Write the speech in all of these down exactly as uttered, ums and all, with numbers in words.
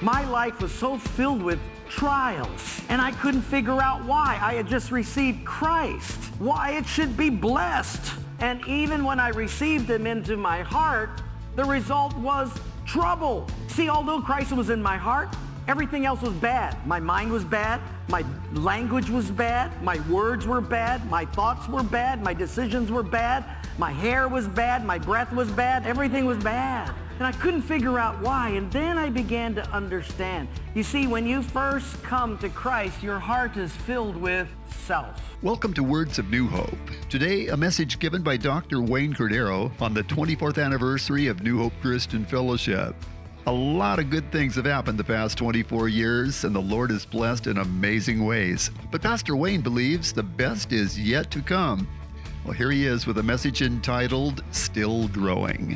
My life was so filled with trials, and I couldn't figure out why. I had just received Christ, why it should be blessed. And even when I received him into my heart, the result was trouble. See, although Christ was in my heart, everything else was bad. My mind was bad. My language was bad. My words were bad. My thoughts were bad. My decisions were bad. My hair was bad. My breath was bad. Everything was bad. And I couldn't figure out why. And then I began to understand. You see, when you first come to Christ, your heart is filled with self. Welcome to Words of New Hope. Today, a message given by Doctor Wayne Cordeiro on the twenty-fourth anniversary of New Hope Christian Fellowship. A lot of good things have happened the past twenty-four years, and the Lord is blessed in amazing ways. But Pastor Wayne believes the best is yet to come. Well, here he is with a message entitled, Still Growing.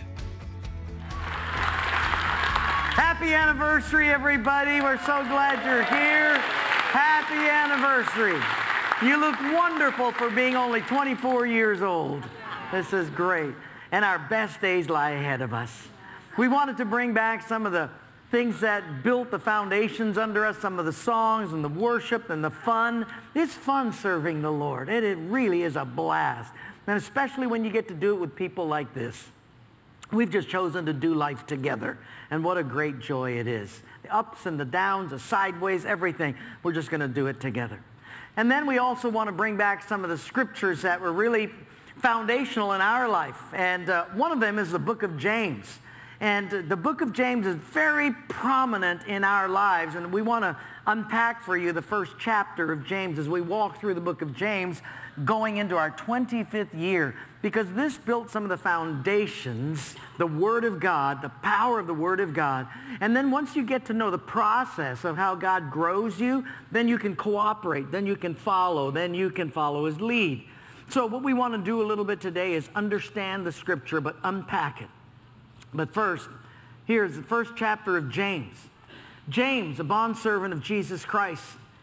Happy anniversary, everybody. We're so glad you're here. Happy anniversary. You look wonderful for being only twenty-four years old. This is great. And our best days lie ahead of us. We wanted to bring back some of the things that built the foundations under us, some of the songs and the worship and the fun. It's fun serving the Lord. It, it really is a blast. And especially when you get to do it with people like this. We've just chosen to do life together. And what a great joy it is. The ups and the downs, the sideways, everything. We're just going to do it together. And then we also want to bring back some of the scriptures that were really foundational in our life. And uh, one of them is the book of James. And uh, the book of James is very prominent in our lives. And we want to unpack for you the first chapter of James as we walk through the book of James going into our twenty-fifth year. Because this built some of the foundations, the Word of God, the power of the Word of God. And then once you get to know the process of how God grows you, then you can cooperate, then you can follow, then you can follow His lead. So what we want to do a little bit today is understand the Scripture, but unpack it. But first, here's the first chapter of James. James, a bondservant of Jesus Christ.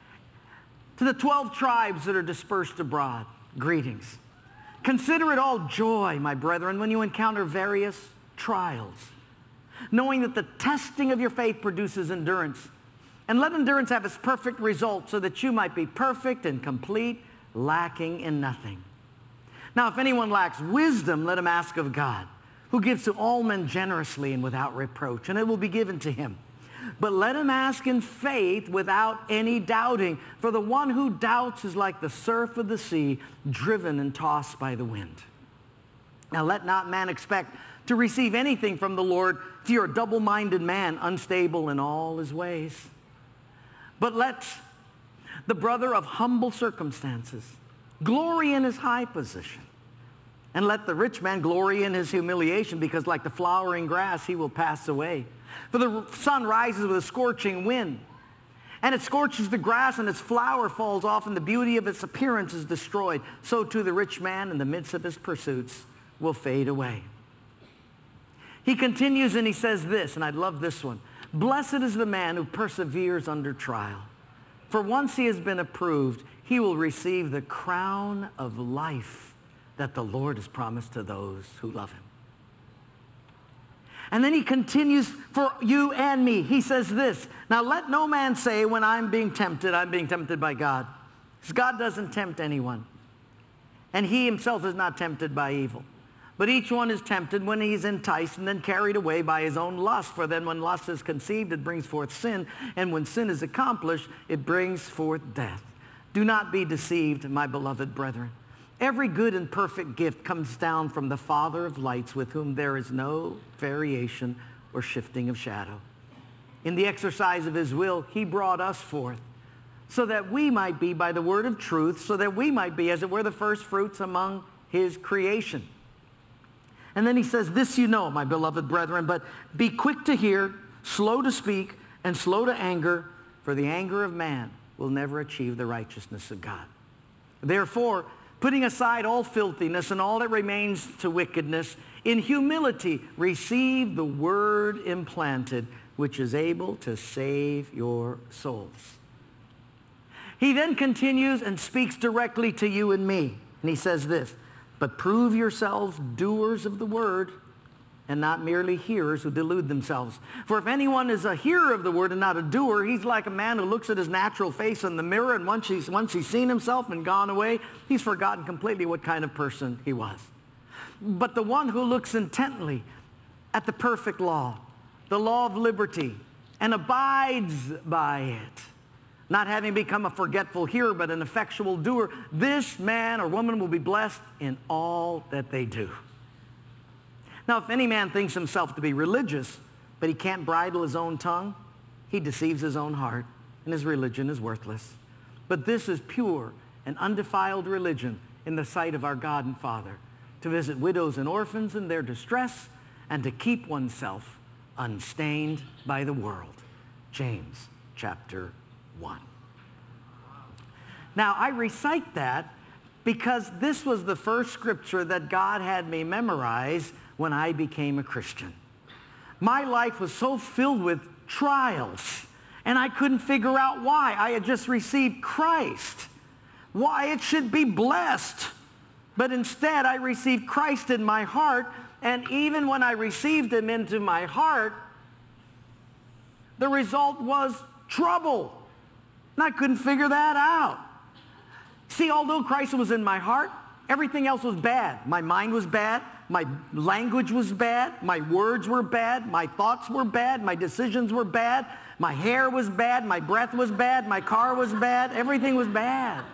To the twelve tribes that are dispersed abroad, greetings. Consider it all joy, my brethren, when you encounter various trials, knowing that the testing of your faith produces endurance. And let endurance have its perfect result, so that you might be perfect and complete, lacking in nothing. Now, if anyone lacks wisdom, let him ask of God, who gives to all men generously and without reproach, and it will be given to him. But let him ask in faith without any doubting. For the one who doubts is like the surf of the sea, driven and tossed by the wind. Now let not man expect to receive anything from the Lord, if you're a double-minded man, unstable in all his ways. But let the brother of humble circumstances glory in his high position. And let the rich man glory in his humiliation, because like the flowering grass, he will pass away. For the sun rises with a scorching wind, and it scorches the grass, and its flower falls off, and the beauty of its appearance is destroyed. So too the rich man in the midst of his pursuits will fade away. He continues and he says this, and I love this one. Blessed is the man who perseveres under trial. For once he has been approved, he will receive the crown of life that the Lord has promised to those who love him. And then he continues for you and me. He says this, now let no man say when I'm being tempted, I'm being tempted by God. Because God doesn't tempt anyone. And he himself is not tempted by evil. But each one is tempted when he's enticed and then carried away by his own lust. For then when lust is conceived, it brings forth sin. And when sin is accomplished, it brings forth death. Do not be deceived, my beloved brethren. Every good and perfect gift comes down from the Father of lights, with whom there is no variation or shifting of shadow. In the exercise of his will, he brought us forth, so that we might be by the word of truth, so that we might be, as it were, the first fruits among his creation. And then he says, this you know, my beloved brethren, but be quick to hear, slow to speak, and slow to anger, for the anger of man will never achieve the righteousness of God. Therefore, putting aside all filthiness and all that remains to wickedness, in humility receive the word implanted, which is able to save your souls. He then continues and speaks directly to you and me. And he says this, but prove yourselves doers of the word and not merely hearers who delude themselves. For if anyone is a hearer of the word and not a doer, he's like a man who looks at his natural face in the mirror, and once he's, once he's seen himself and gone away, he's forgotten completely what kind of person he was. But the one who looks intently at the perfect law, the law of liberty, and abides by it, not having become a forgetful hearer, but an effectual doer, this man or woman will be blessed in all that they do. Now, if any man thinks himself to be religious, but he can't bridle his own tongue, he deceives his own heart, and his religion is worthless. But this is pure and undefiled religion in the sight of our God and Father, to visit widows and orphans in their distress, and to keep oneself unstained by the world. James chapter one. Now, I recite that because this was the first scripture that God had me memorize when I became a Christian. My life was so filled with trials, and I couldn't figure out why. I had just received Christ, why it should be blessed. But instead, I received Christ in my heart, and even when I received him into my heart, the result was trouble. And I couldn't figure that out. See, although Christ was in my heart, everything else was bad. My mind was bad. My language was bad. My words were bad. My thoughts were bad. My decisions were bad. My hair was bad. My breath was bad. My car was bad. Everything was bad.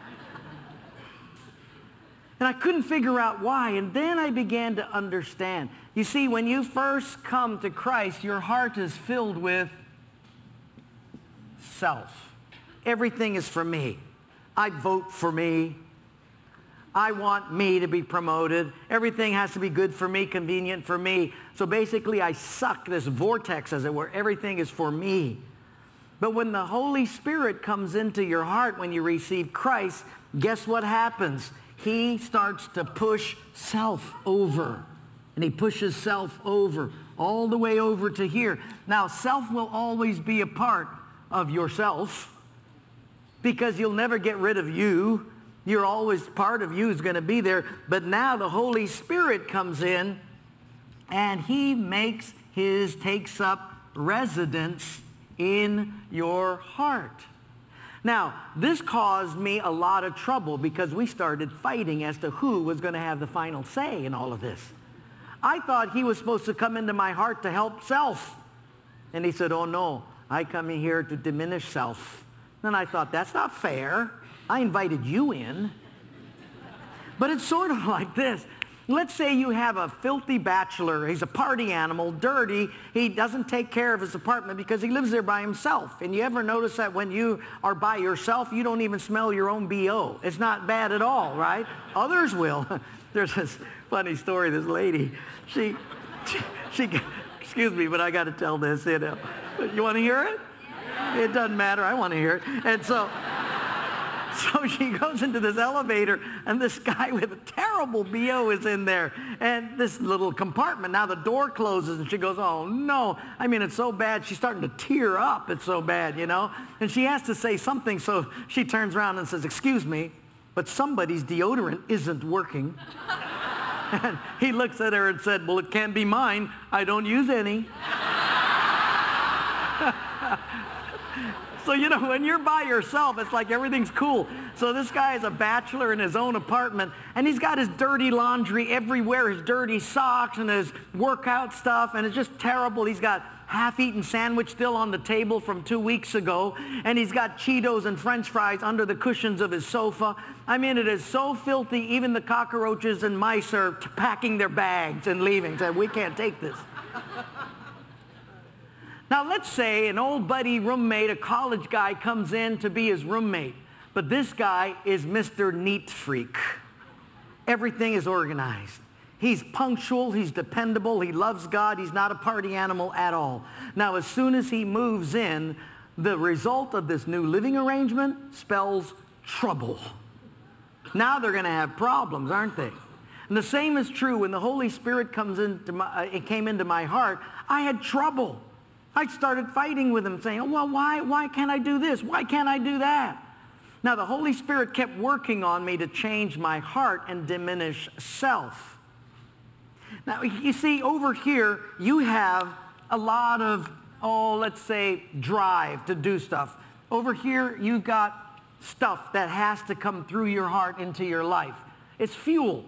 And I couldn't figure out why. And then I began to understand. You see, when you first come to Christ, your heart is filled with self. Everything is for me. I vote for me. I want me to be promoted. Everything has to be good for me, convenient for me. So basically, I suck this vortex, as it were. Everything is for me. But when the Holy Spirit comes into your heart when you receive Christ, guess what happens? He starts to push self over. And he pushes self over, all the way over to here. Now, self will always be a part of yourself, because you'll never get rid of you. You're always, part of you is going to be there. But now the Holy Spirit comes in, and he makes his, takes up residence in your heart. Now, this caused me a lot of trouble, because we started fighting as to who was going to have the final say in all of this. I thought he was supposed to come into my heart to help self. And he said, oh no, I come in here to diminish self. Then I thought, that's not fair. I invited you in. But it's sort of like this. Let's say you have a filthy bachelor. He's a party animal, dirty. He doesn't take care of his apartment because he lives there by himself. And you ever notice that when you are by yourself, you don't even smell your own B O? It's not bad at all, right? Others will. There's this funny story. This lady, she, she, she excuse me, but I got to tell this. You know, you want to hear it? It doesn't matter. I want to hear it. And so... So she goes into this elevator, and this guy with a terrible B O is in there, and this little compartment. Now the door closes, and she goes, oh, no. I mean, it's so bad. She's starting to tear up. It's so bad, you know. And she has to say something, so she turns around and says, excuse me, but somebody's deodorant isn't working. And he looks at her and said, well, it can't be mine. I don't use any. So, you know, when you're by yourself, it's like everything's cool. So this guy is a bachelor in his own apartment, and he's got his dirty laundry everywhere, his dirty socks and his workout stuff, and it's just terrible. He's got half-eaten sandwich still on the table from two weeks ago, and he's got Cheetos and French fries under the cushions of his sofa. I mean, it is so filthy, even the cockroaches and mice are packing their bags and leaving, saying, we can't take this. Now, let's say an old buddy roommate, a college guy, comes in to be his roommate. But this guy is Mister Neat Freak. Everything is organized. He's punctual. He's dependable. He loves God. He's not a party animal at all. Now, as soon as he moves in, the result of this new living arrangement spells trouble. Now they're going to have problems, aren't they? And the same is true when the Holy Spirit comes into my, uh, it came into my heart. I had trouble. I started fighting with him, saying, well, why, why can't I do this? Why can't I do that? Now, the Holy Spirit kept working on me to change my heart and diminish self. Now, you see, over here, you have a lot of, oh, let's say, drive to do stuff. Over here, you've got stuff that has to come through your heart into your life. It's fuel.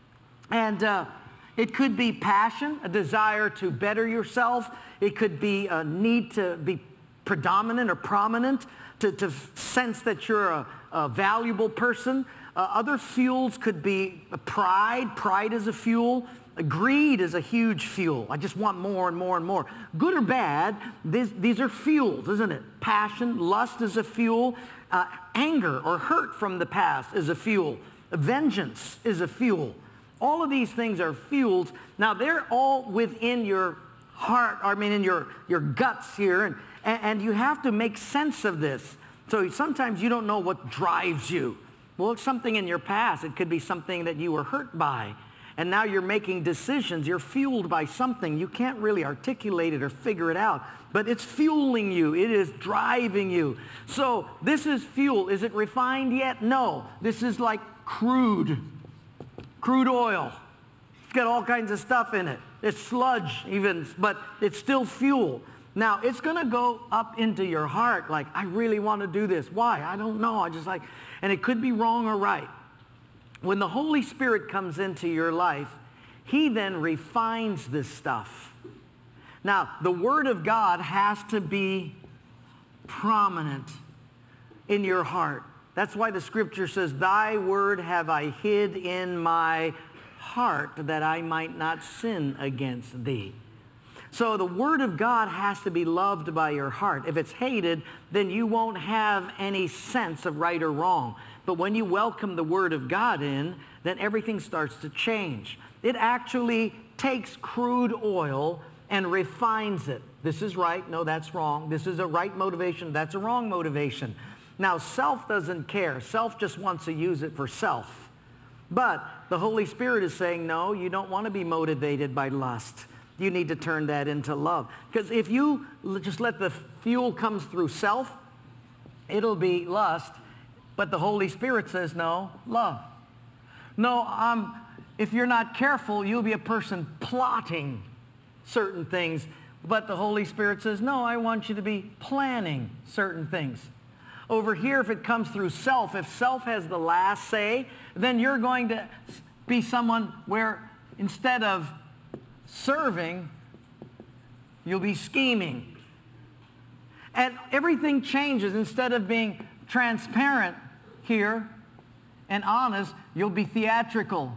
And uh, it could be passion, a desire to better yourself. It could be a need to be predominant or prominent, to, to sense that you're a, a valuable person. Uh, other fuels could be pride. Pride is a fuel. Greed is a huge fuel. I just want more and more and more. Good or bad, these, these are fuels, isn't it? Passion, lust is a fuel. Uh, anger or hurt from the past is a fuel. Vengeance is a fuel. All of these things are fuels. Now, they're all within your heart, I mean, in your, your guts here, and, and you have to make sense of this. So sometimes you don't know what drives you. Well, it's something in your past. It could be something that you were hurt by. And now you're making decisions. You're fueled by something. You can't really articulate it or figure it out. But it's fueling you. It is driving you. So this is fuel. Is it refined yet? No. This is like crude. Crude oil. It's got all kinds of stuff in it. It's sludge even, but it's still fuel. Now, it's going to go up into your heart like, I really want to do this. Why? I don't know. I just like, and it could be wrong or right. When the Holy Spirit comes into your life, He then refines this stuff. Now, the Word of God has to be prominent in your heart. That's why the Scripture says, Thy word have I hid in my heart that I might not sin against Thee. So the Word of God has to be loved by your heart. If it's hated, then you won't have any sense of right or wrong. But when you welcome the Word of God in, then everything starts to change. It actually takes crude oil and refines it. This is right. No, that's wrong. This is a right motivation. That's a wrong motivation. Now, self doesn't care. Self just wants to use it for self. But the Holy Spirit is saying, no, you don't want to be motivated by lust. You need to turn that into love. Because if you just let the fuel come through self, it'll be lust. But the Holy Spirit says, no, love. No, um, if you're not careful, you'll be a person plotting certain things. But the Holy Spirit says, no, I want you to be planning certain things. Over here, if it comes through self, if self has the last say, then you're going to be someone where instead of serving, you'll be scheming. And everything changes. Instead of being transparent here and honest, you'll be theatrical.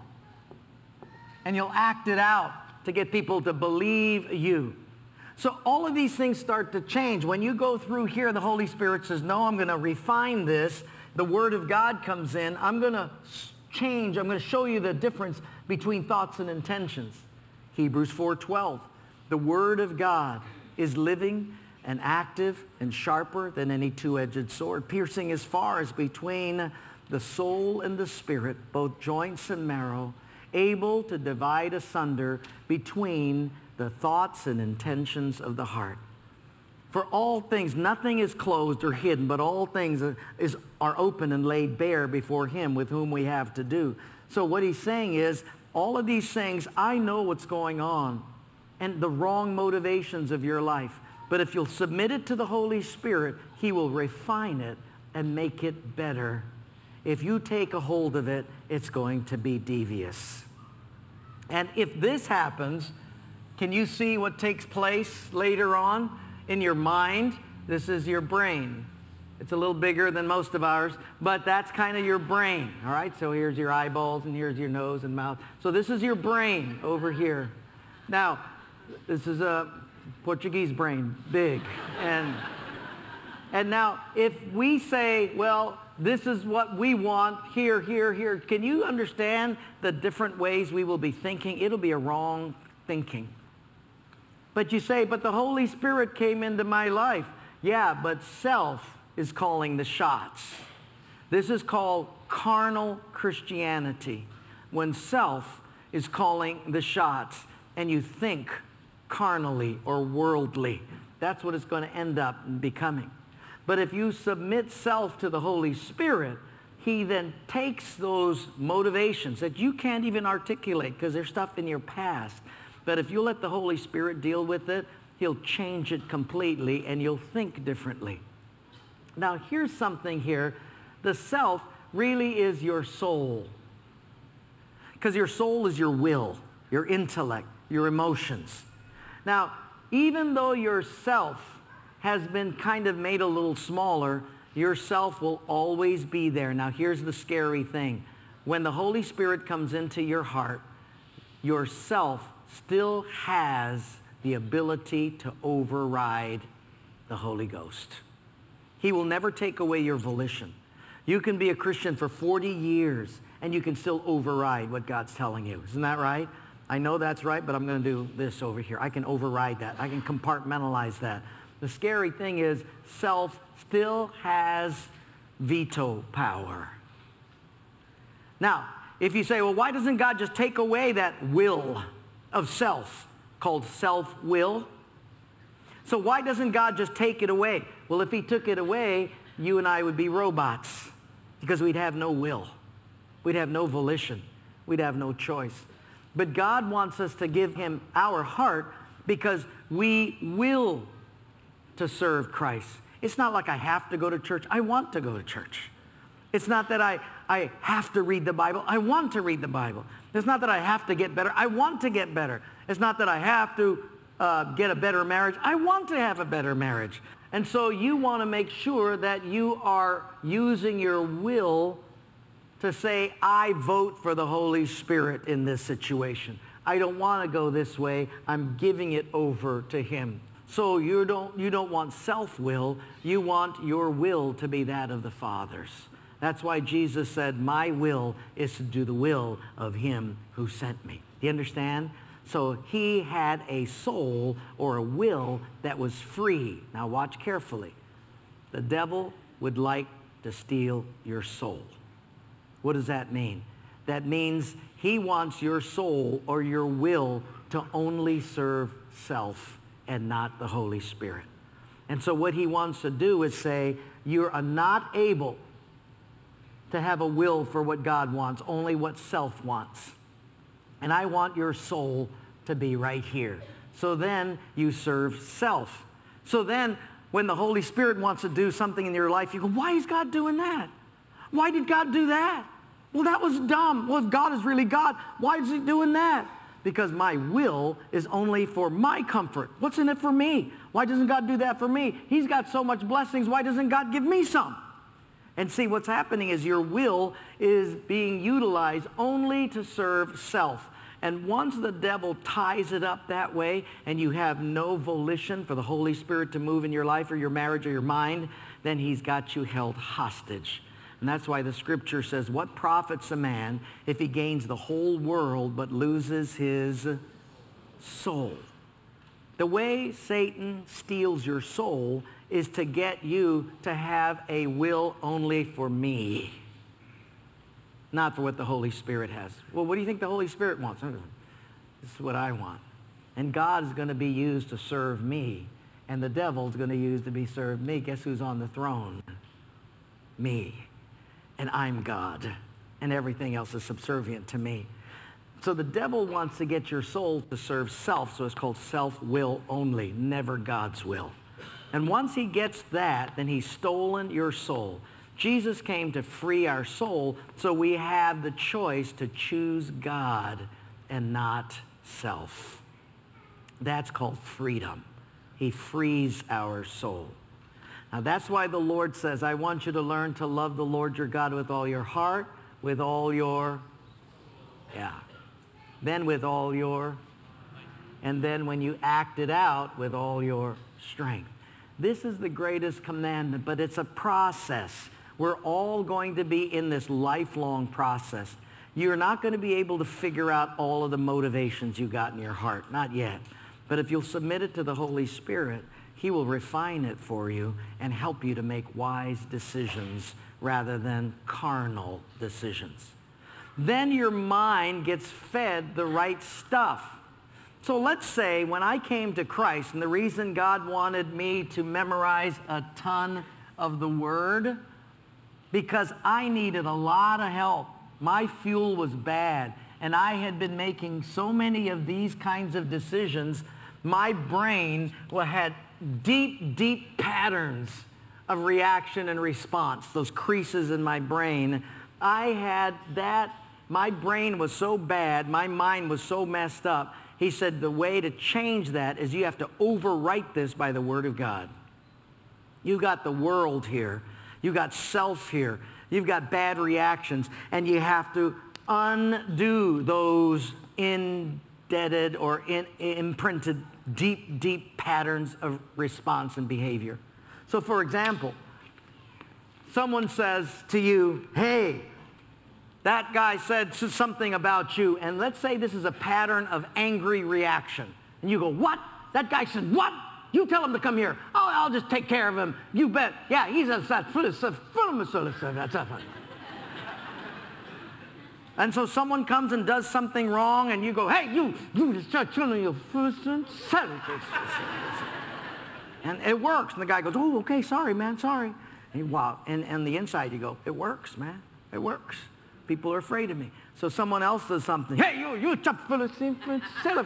And you'll act it out to get people to believe you. So all of these things start to change. When you go through here, the Holy Spirit says, no, I'm going to refine this. The Word of God comes in. I'm going to change. I'm going to show you the difference between thoughts and intentions. Hebrews four twelve. The Word of God is living and active and sharper than any two-edged sword, piercing as far as between the soul and the spirit, both joints and marrow, able to divide asunder between the thoughts and intentions of the heart. For all things, nothing is closed or hidden, but all things are, is, are open and laid bare before Him with whom we have to do. So what He's saying is, all of these things, I know what's going on and the wrong motivations of your life. But if you'll submit it to the Holy Spirit, He will refine it and make it better. If you take a hold of it, it's going to be devious. And if this happens, can you see what takes place later on in your mind? This is your brain. It's a little bigger than most of ours, but that's kind of your brain, all right? So here's your eyeballs, and here's your nose and mouth. So this is your brain over here. Now, this is a Portuguese brain, big. And, and now, if we say, well, this is what we want, here, here, here, can you understand the different ways we will be thinking? It'll be a wrong thinking. But you say, but the Holy Spirit came into my life. Yeah, but self is calling the shots. This is called carnal Christianity, when self is calling the shots and you think carnally or worldly. That's what it's going to end up becoming. But if you submit self to the Holy Spirit, he then takes those motivations that you can't even articulate because they're stuff in your past. But if you let the Holy Spirit deal with it, he'll change it completely and you'll think differently. Now, here's something here. The self really is your soul. Because your soul is your will, your intellect, your emotions. Now, even though your self has been kind of made a little smaller, your self will always be there. Now, here's the scary thing. When the Holy Spirit comes into your heart, your self still has the ability to override the Holy Ghost. He will never take away your volition. You can be a Christian for forty years and you can still override what God's telling you. Isn't that right? I know that's right, but I'm going to do this over here. I can override that. I can compartmentalize that. The scary thing is self still has veto power. Now, if you say, well, why doesn't God just take away that will of self called self-will? So why doesn't God just take it away? Well, if he took it away, you and I would be robots because we'd have no will. We'd have no volition. We'd have no choice. But God wants us to give him our heart because we will to serve Christ. It's not like I have to go to church. I want to go to church. It's not that I, I have to read the Bible. I want to read the Bible. It's not that I have to get better. I want to get better. It's not that I have to uh, get a better marriage. I want to have a better marriage. And so you want to make sure that you are using your will to say, I vote for the Holy Spirit in this situation. I don't want to go this way. I'm giving it over to him. So you don't, you don't want self-will. You want your will to be that of the Father's. That's why Jesus said, my will is to do the will of him who sent me. Do you understand? So he had a soul or a will that was free. Now watch carefully. The devil would like to steal your soul. What does that mean? That means he wants your soul or your will to only serve self and not the Holy Spirit. And so what he wants to do is say, you are not able to have a will for what God wants, only what self wants. And I want your soul to be right here. So then you serve self. So then when the Holy Spirit wants to do something in your life, you go, why is God doing that? Why did God do that? Well, that was dumb. Well, if God is really God, why is he doing that? Because my will is only for my comfort. What's in it for me? Why doesn't God do that for me? He's got so much blessings. Why doesn't God give me some? And see, what's happening is your will is being utilized only to serve self. And once the devil ties it up that way and you have no volition for the Holy Spirit to move in your life or your marriage or your mind, then he's got you held hostage. And that's why the scripture says, what profits a man if he gains the whole world but loses his soul? The way Satan steals your soul is to get you to have a will only for me, not for what the Holy Spirit has. Well, what do you think the Holy Spirit wants? This is what I want. And God is going to be used to serve me, and the devil is going to use to be served me. Guess who's on the throne? Me. And I'm God, and everything else is subservient to me. So the devil wants to get your soul to serve self, so it's called self-will only, never God's will. And once he gets that, then he's stolen your soul. Jesus came to free our soul, so we have the choice to choose God and not self. That's called freedom. He frees our soul. Now that's why the Lord says, I want you to learn to love the Lord your God with all your heart, with all your, yeah, then with all your, and then when you act it out, with all your strength. This is the greatest commandment, but it's a process. We're all going to be in this lifelong process. You're not going to be able to figure out all of the motivations you got in your heart, not yet. But if you'll submit it to the Holy Spirit, he will refine it for you and help you to make wise decisions rather than carnal decisions. Then your mind gets fed the right stuff. So let's say when I came to Christ, and the reason God wanted me to memorize a ton of the Word because I needed a lot of help. My fuel was bad, and I had been making so many of these kinds of decisions. My brain had deep, deep patterns of reaction and response, those creases in my brain. I had that, my brain was so bad, my mind was so messed up. He said the way to change that is you have to overwrite this by the Word of God. You got the world here. You got self here. You've got bad reactions, and you have to undo those indebted or in, imprinted deep, deep patterns of response and behavior. So, for example, someone says to you, hey, that guy said something about you, and let's say this is a pattern of angry reaction. And you go, what? That guy said, what? You tell him to come here. Oh, I'll just take care of him. You bet. Yeah, he's a... And so someone comes and does something wrong, and you go, hey, you, you just start telling your first and and it works. And the guy goes, oh, okay, sorry, man, sorry. And, you, wow. and, and the inside you go, it works, man, it works. People are afraid of me. So someone else does something. Hey, you, you chop Philistine, and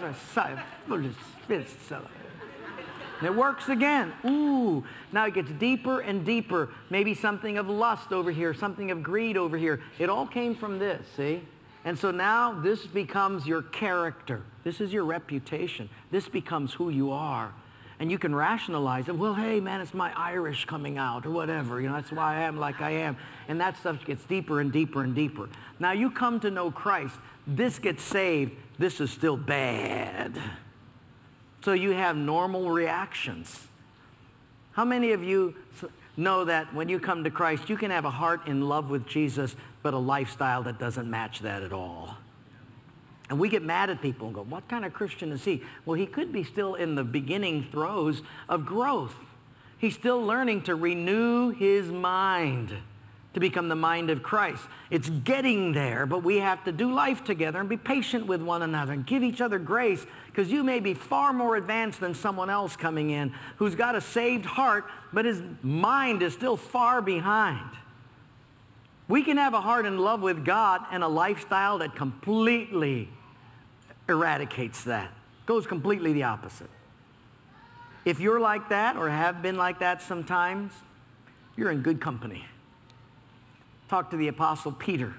it works again. Ooh, now it gets deeper and deeper. Maybe something of lust over here, something of greed over here. It all came from this, see? And so now this becomes your character. This is your reputation. This becomes who you are. And you can rationalize it. Well, hey, man, it's my Irish coming out or whatever. You know, that's why I am like I am. And that stuff gets deeper and deeper and deeper. Now you come to know Christ. This gets saved. This is still bad. So you have normal reactions. How many of you know that when you come to Christ, you can have a heart in love with Jesus, but a lifestyle that doesn't match that at all? And we get mad at people and go, what kind of Christian is he? Well, he could be still in the beginning throes of growth. He's still learning to renew his mind to become the mind of Christ. It's getting there, but we have to do life together and be patient with one another and give each other grace, because you may be far more advanced than someone else coming in who's got a saved heart, but his mind is still far behind. We can have a heart in love with God and a lifestyle that completely eradicates that, goes completely the opposite. If you're like that or have been like that sometimes, you're in good company. Talk to the Apostle Peter,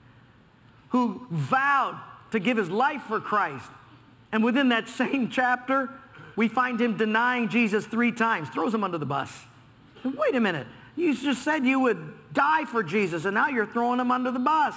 who vowed to give his life for Christ. And within that same chapter, we find him denying Jesus three times, throws him under the bus. Wait a minute, you just said you would die for Jesus, and now you're throwing him under the bus.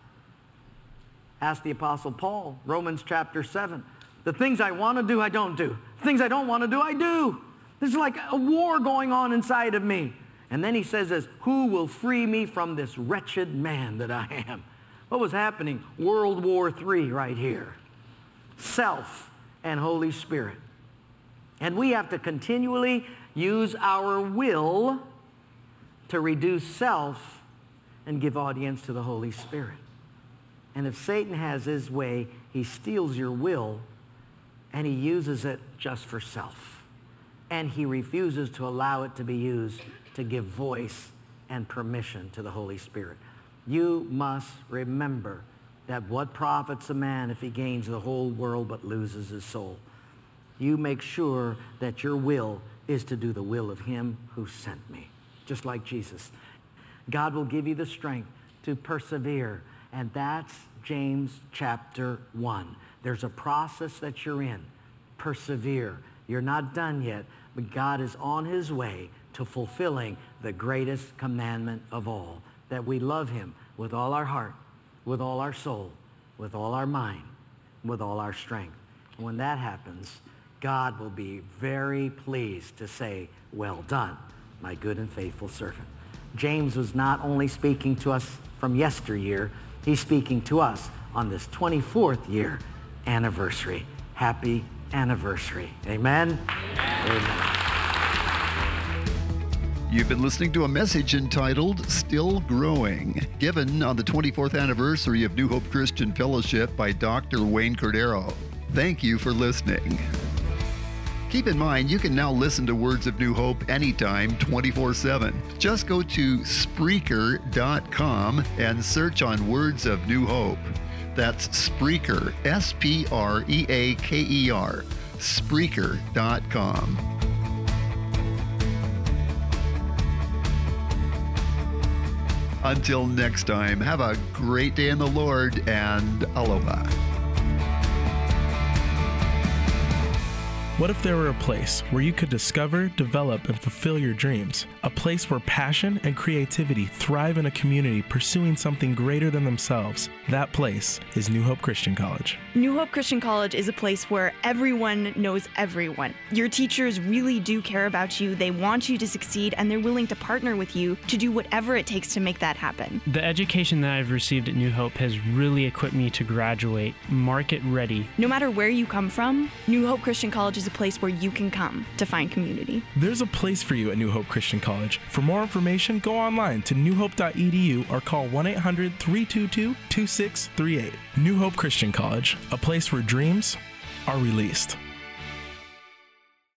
Ask the Apostle Paul, Romans chapter seven. The things I want to do, I don't do. The things I don't want to do, I do. This is like a war going on inside of me. And then he says this, who will free me from this wretched man that I am? What was happening? World War Three right here. Self and Holy Spirit. And we have to continually use our will to reduce self and give audience to the Holy Spirit. And if Satan has his way, he steals your will and he uses it just for self. And he refuses to allow it to be used to give voice and permission to the Holy Spirit. You must remember that what profits a man if he gains the whole world but loses his soul? You make sure that your will is to do the will of him who sent me, just like Jesus. God will give you the strength to persevere, and that's James chapter one. There's a process that you're in. Persevere. You're not done yet, but God is on his way to fulfilling the greatest commandment of all, that we love him with all our heart, with all our soul, with all our mind, with all our strength. And when that happens, God will be very pleased to say, well done, my good and faithful servant. James was not only speaking to us from yesteryear, he's speaking to us on this twenty-fourth year anniversary. Happy anniversary. Amen? Amen. Amen. You've been listening to a message entitled Still Growing, given on the twenty-fourth anniversary of New Hope Christian Fellowship by Doctor Wayne Cordeiro. Thank you for listening. Keep in mind, you can now listen to Words of New Hope anytime, twenty-four seven. Just go to Spreaker dot com and search on Words of New Hope. That's Spreaker, S P R E A K E R, Spreaker dot com. Until next time, have a great day in the Lord, and aloha. What if there were a place where you could discover, develop, and fulfill your dreams? A place where passion and creativity thrive in a community pursuing something greater than themselves. That place is New Hope Christian College. New Hope Christian College is a place where everyone knows everyone. Your teachers really do care about you, they want you to succeed, and they're willing to partner with you to do whatever it takes to make that happen. The education that I've received at New Hope has really equipped me to graduate market ready. No matter where you come from, New Hope Christian College is a place where you can come to find community. There's a place for you at New Hope Christian College. For more information, go online to new hope dot e d u or call one eight hundred, three two two, two six three eight. New Hope Christian College, a place where dreams are released.